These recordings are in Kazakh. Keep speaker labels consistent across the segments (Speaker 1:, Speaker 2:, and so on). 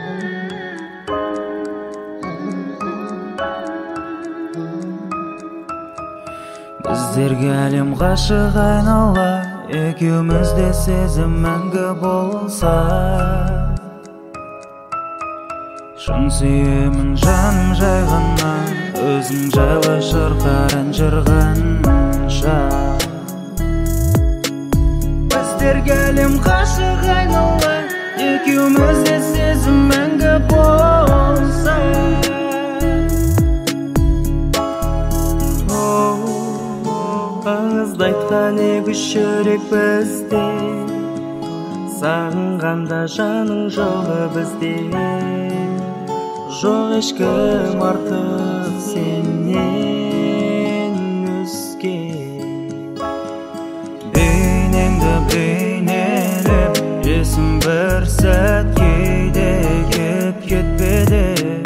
Speaker 1: Біздерге әлем ғашық айнала, екеумізде сезім мәңгі болса. Шын сүйемін жаным жай ғана, өзің жайлы шырқар ән жырғанша. Біздерге әлем ғашық айнала, екеумізде сезім мәңгі болса. Аңызды айтқан екі жүрек бізде, сағынғанда жаның жоғы бізде. Жоқ ешкім артық сенен өзге. Бейнеңді бейнелеп, есім бір сәт кейде кеп кетпеді.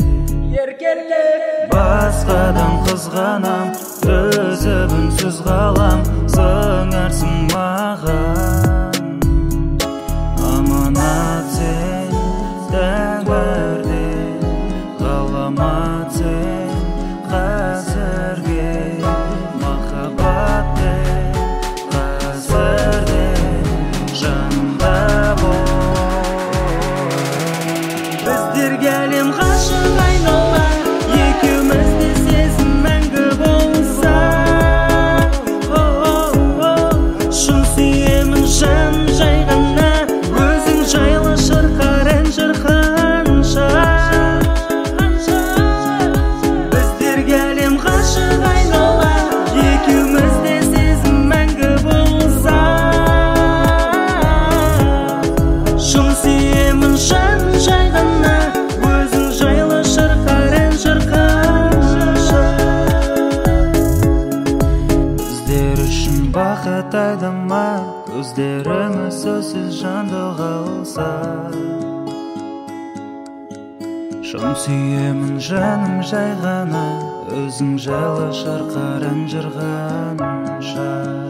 Speaker 1: Басқадан қызғанам, төзіп үнсіз қалам, сыңарсың маған. Аманат сен тәңірде, ғаламат сен қазірге. Махаббатты қазірде жанымда бол. Біздерге әлем ғашық айнала, екеумізде сезім мәңгі болса. Шын сүйемін жан жай ғана, өзің жайлы шырқар ән жырғанша. Біздерге әлем ғашық айнала, екеумізде сезім мәңгі болса. Шын сүйемін жан жай ғана, өзің жайлы шырқар ән жырғанша. Біздер үшін бақыт айдама, көздеріміз сөзсіз жанды қалса. Шын сүйемін жаным жай ғана, өзің жайлы шырқар ән жырғанша.